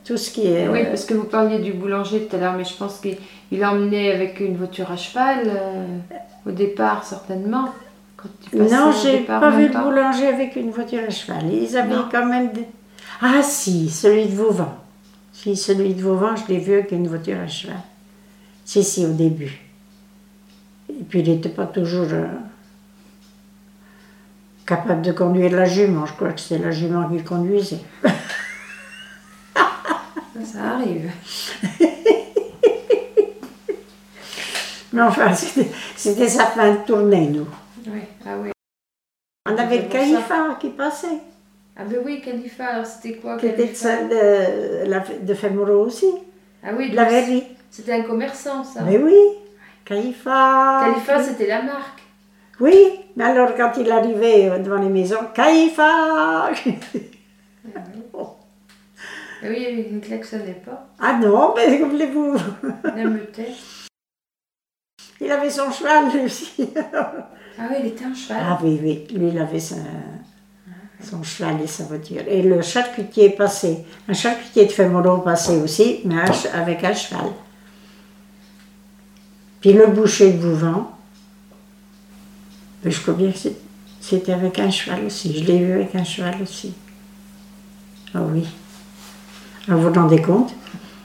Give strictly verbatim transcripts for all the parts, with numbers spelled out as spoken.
tout ce qui est... Oui, euh, parce que vous parliez du boulanger tout à l'heure, mais je pense qu'il il emmenait avec une voiture à cheval, euh, au départ, certainement. Quand tu passais Non, au j'ai départ, pas vu même le boulanger avec une voiture à cheval. Ils avaient Non. quand même des... Ah si, celui de Vauvant. Si, celui de Vauvant, je l'ai vu avec une voiture à cheval. Si, si, au début. Et puis il n'était pas toujours euh, capable de conduire la jument. Je crois que c'est la jument qui le conduisait. Ça, ça arrive. Mais enfin, c'était c'était sa fin de tournée, nous. Oui, ah oui. On avait le C'est pour Khalifa qui passait. Ah ben oui, Khalifa, alors c'était quoi Qui était de, Khalifa sa- de, la- de Femoro aussi. Ah oui, De la donc, verrerie. c'était un commerçant, ça. Mais oui, Khalifa. Khalifa, c'était la marque. Oui, mais alors quand il arrivait euh, devant les maisons, Khalifa. Ah oui. Ah oui, il ne klaxonnait pas. Ah non, mais comme voulez-vous. Il ameutait. Il avait son cheval lui aussi. Ah oui, il était un cheval. Ah oui, oui, lui il avait sa- son cheval et sa voiture. Et le charcutier passait, un charcutier de Femoro passait aussi, mais un che- avec un cheval. Puis le boucher de Vouvant, je crois bien que c'est- c'était avec un cheval aussi. Je l'ai vu avec un cheval aussi. Ah oui. Alors vous vous rendez compte?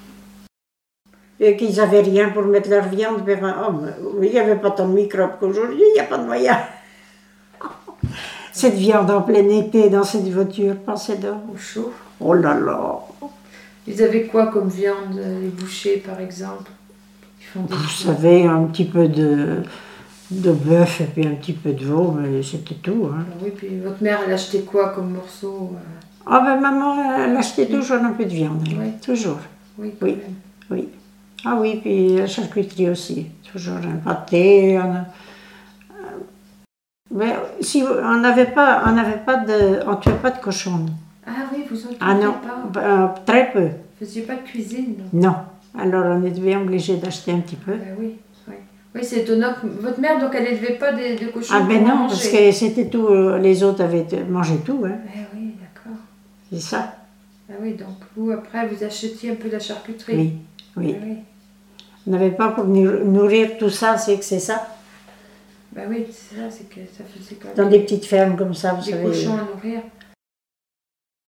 Et qu'ils n'avaient rien pour mettre leur viande. Mais, oh, mais oui, il n'y avait pas tant de microbes qu'aujourd'hui, il n'y a pas de moyen. Cette viande en plein été dans cette voiture, pensez donc. Au chaud. Oh là là. Ils avaient quoi comme viande, les bouchers par exemple? Ils font des Vous savez, un petit peu de, de bœuf et puis un petit peu de veau, mais c'était tout. Hein. Ah oui, puis votre mère, elle achetait quoi comme morceau? euh, Ah ben maman, elle achetait toujours un peu de viande, elle. Oui. Toujours. Oui, quand Oui. même. Oui. Ah oui, puis la charcuterie aussi. Toujours un pâté. Un... euh, Mais si vous- on n'avait pas, on n'avait pas de, on tuait pas de cochon. nous. Ah oui, vous en Ah non, pas. euh, très peu. Vous faisiez pas de cuisine, non? Non. Alors on était bien obligé d'acheter un petit peu. Ben oui, oui. Oui, c'est étonnant. que Votre mère, donc, elle n'élevait pas de, de cochons Ah ben pour non, manger. parce que c'était tout. euh, Les autres avaient mangé tout, hein. Ben oui, d'accord. C'est ça. Ah oui, donc vous, après, vous achetiez un peu de la charcuterie. Oui, oui. Ben oui. On n'avait pas pour nou- nourrir tout ça, c'est que c'est ça. Ben oui, c'est ça, c'est que ça faisait quand même Dans des petites fermes comme ça, vous des savez. cochons à nourrir.